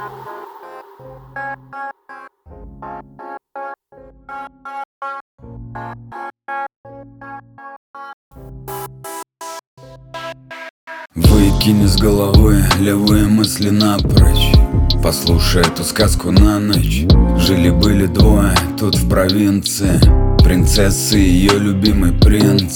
Выкинь из головы левые мысли напрочь. Послушай эту сказку на ночь. Жили-были двое тут в провинции, принцесса и ее любимый принц.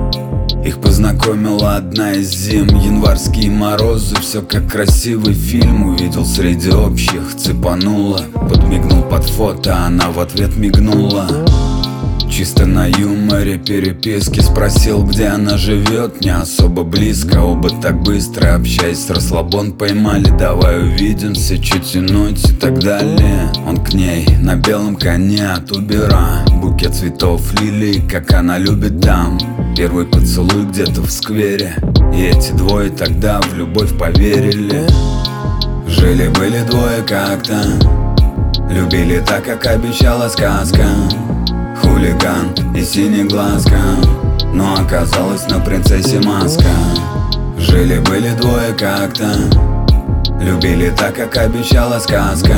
Их познакомила одна из зим, январские морозы. Все как красивый фильм, увидел среди общих, цепанула. Подмигнул под фото, она в ответ мигнула. Чисто на юморе переписки спросил, где она живет, не особо близко. Оба так быстро, общаясь, расслабон поймали. Давай увидимся, чуть тянуть и так далее. Он к ней на белом коне от Убера, букет цветов, лилий, как она любит там. Первый поцелуй где-то в сквере, и эти двое тогда в любовь поверили. Жили-были двое как-то, любили так, как обещала сказка. Хулиган и синеглазка, но оказалась на принцессе маска. Жили-были двое как-то, любили так, как обещала сказка.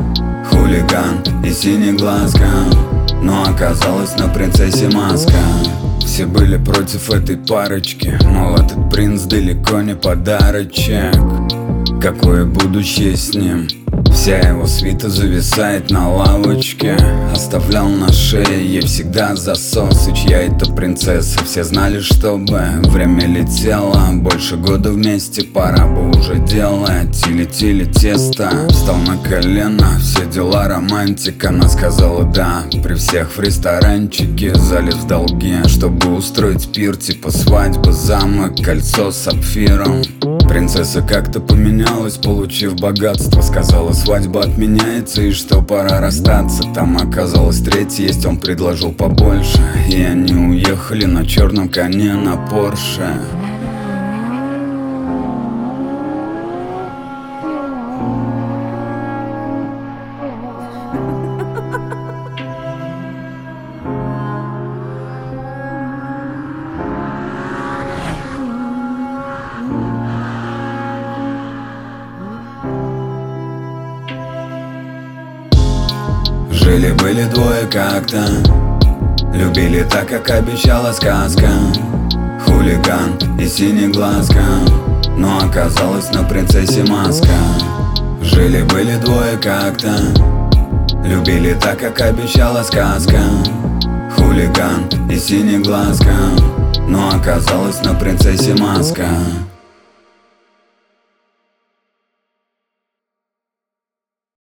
Хулиган и синеглазка, но оказалась на принцессе маска. Все были против этой парочки, мол, этот принц далеко не подарочек. Какое будущее с ним? Вся его свита зависает на лавочке. Оставлял на шее ей всегда засос. И чья это принцесса? Все знали, чтобы время летело. Больше года вместе, пора бы уже делать. И летели тесто. Встал на колено, все дела романтика. Она сказала да, при всех в ресторанчике. Залез в долги, чтобы устроить пир, типа свадьба, замок, кольцо с сапфиром. Принцесса как-то поменялась, получив богатство. Сказала, свадьба отменяется и что пора расстаться. Там оказалось третий есть, он предложил побольше. И они уехали на черном коне на Порше. Жили-были двое как-то, любили так, как обещала сказка. Хулиган и синеглазка, но оказалась на принцессе маска. Жили-были двое как-то, любили так, как обещала сказка. Хулиган и синеглазка, но оказалась на принцессе маска.